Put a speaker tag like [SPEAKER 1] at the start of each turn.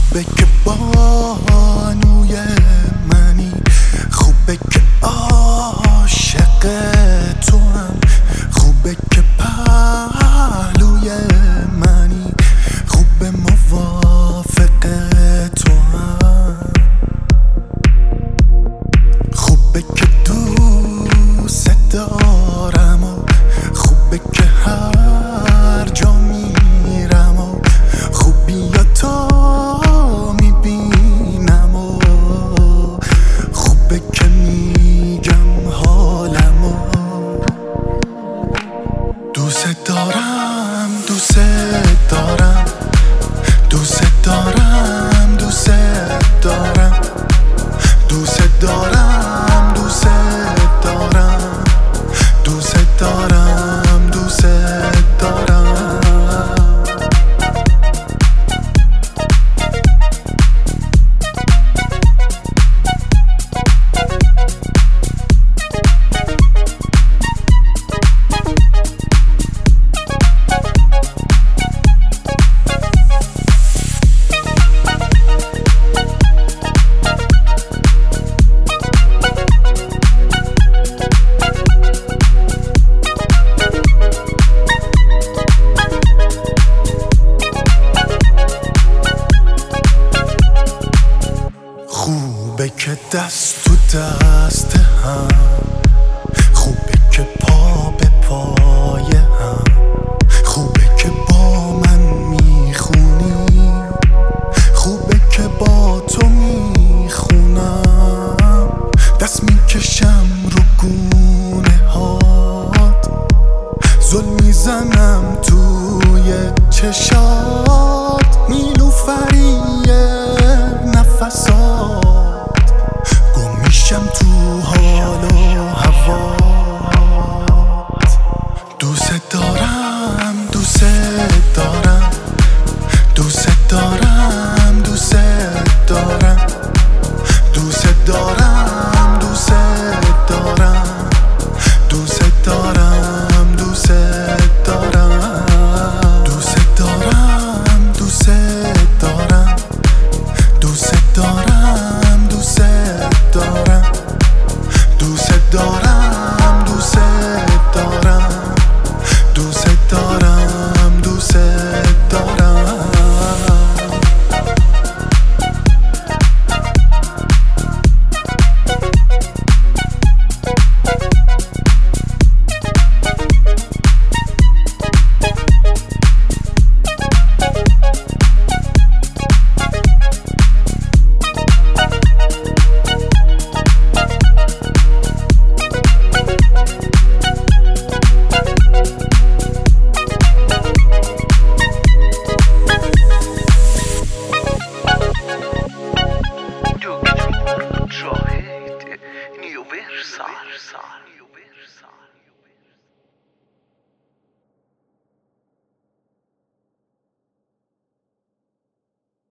[SPEAKER 1] خوبه که بانوی منی، خوبه که عاشق تو هم، خوبه که پهلوی منی، خوبه موافق تو هم، خوبه که دوست دارم و خوبه که هر جا میرم و خوبیاتو میبینم و خوبه که میگم حالم و دوست دارم دوست دارم دوست دارم دوست دارم دوست دارم دوست دارم دوست دارم دوست دارم خوبه که دست تو دست هم، خوبه که پا به پای هم، خوبه که با من میخونی، خوبه که با تو میخونم، دست میکشم رو گونه هات، زل میزنم توی چشات، نیلوفریه نفسات، گم میشم تو حال و هوات، دوست دارم دوست دارم دوست دارم دوست دارم دوست دارم دوست دارم دوست دارم دوست دارم دوست دارم دوست دارم دوست دارم دوست دارم دوست دارم دوست دارم دوست دارم دوست دارم
[SPEAKER 2] Universal.